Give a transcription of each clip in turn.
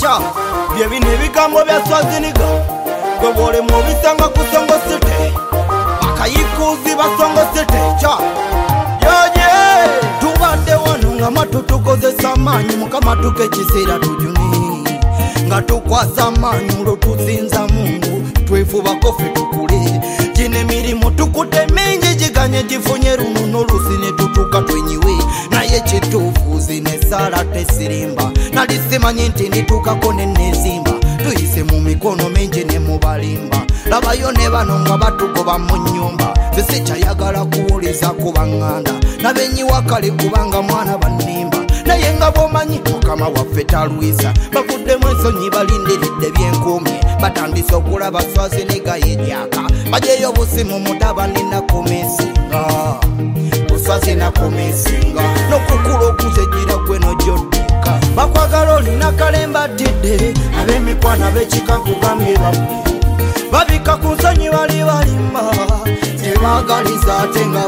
cha byebino ebigambo bya Swaziniga gwe bw'olema obisanga ku Songo City bakayikuzi ba Songo City cha yoye tubadde wano nga matu tukozesa amaanyi Mukama tuke ekiseera tujuni nga tukwasa amaanyi olwo tuzinza Mungu twefubako ffe tukule gino emirimu tukute mingi giganye gifunye luno olusi ne tutuuka twenyiwe naye kituufu zino essaala tesirimba nali simanyi nti ndituukako ne nezimba tuyise mu mikono mingi ne mu balimba labayo ne bano nga batugoba mu nnyumba nze sikyayagala kuwuliza ku baŋŋanda nabenyiwa kale kubanga mwana bannimba naye nga bw'omanyi Mukama waffe talwisa bavuddemu ensonyi balindiridde byenkumye batandise okulaba Swaziniga yejyaka bajeyo busimu mutabani nakumisinga buswazi nakumisinga n'okukula okuzegira gwe n'ojyodduka bakwagala olina kalemba ttidde ab'emikwano ab'ekika nkugambye babika ku nsonyi bali balimba tebaagaliza ate nga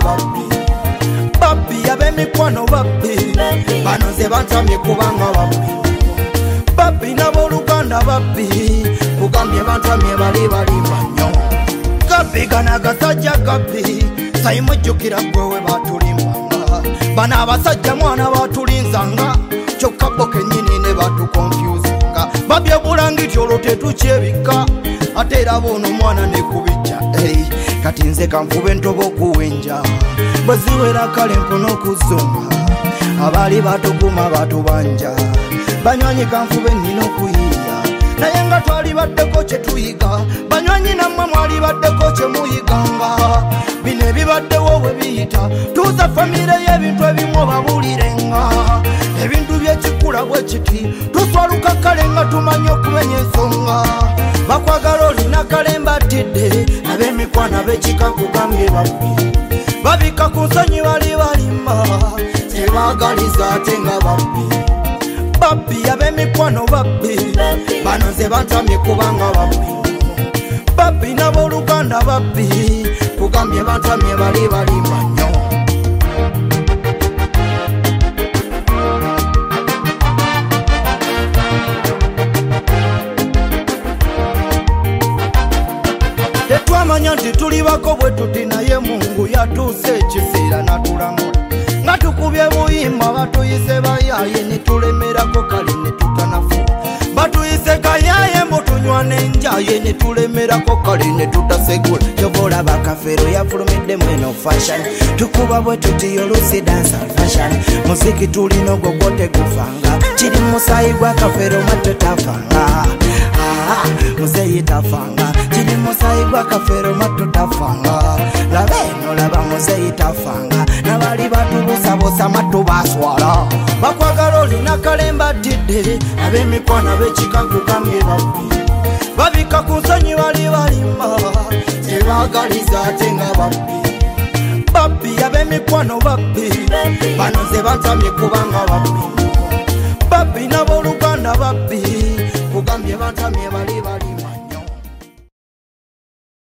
babbi ab'emikwano babbi bano nze bantamye kubanga babbi n'abooluganda babbi kugambye bantamye bali balimba nnyo gabbi gano agasajja gabbi sayimujjukira gwewe batulimbanga bano abasajja mwana batulinzanga kyokka bo kennyini ne batukonfyuzinga babbi ebulangiti olwo tetukyebika ate era bono mwana nekubijja kati nze kanfube ntoba okuwenja bwe ziwera kale mpona okuzunga abaali batuguma batubanja banywanyi kanfube nnina okuyiiya naye nga twali baddeko kye tuyiga banywanyi nammwe mwali baddeko kye muyiganga bino ebibaddewo bwe biyita tuuza famire y'ebintu ebimu obabuulirenga ebintu byekikula bwe kiti tuswaluka kale nga tumanyi okumenya ensonga bakwagala olina kalemba ttidde ab'emikwano ab'ekika nkugambye babika ku nsonyi bali balimba tebaagaliza ate nga babbi ab'emikwano babbi bano nze bantamye kubanga babbi n'abooluganda babbi kugambye bantamye bali balimba nnyo tetwamanya nti tuli bako bwe tuti naye Mungu yatuuse ekiseera natulamula nga tukubye buyimba batuyise bayaye ne tulemerako kale ne tutanafu batuyise kayaye mbu tunywa n'enjaye ne tulemerako kale ne tutasegula kyova olaba Kafeero yafulumidde mweno fashion tukuba bwe tuti olusi dansa fashion muziki tulina ogwo gwotegufanga kiri musaayi gwa Kafeero matto tafanga muzeyi tafanga kiri musaayi gwa Kafeero matto tafanga laba eno laba muzeyi tafanga nabali batubusabusa matto baswala bakwagala olina kalemba ttidde ab'emikwano ab'ekika nkugambye babika ku nsonyi bali balimba tebaagaliza ate nga babbi ab'emikwano babbi bano nze bantamye kubanga babbi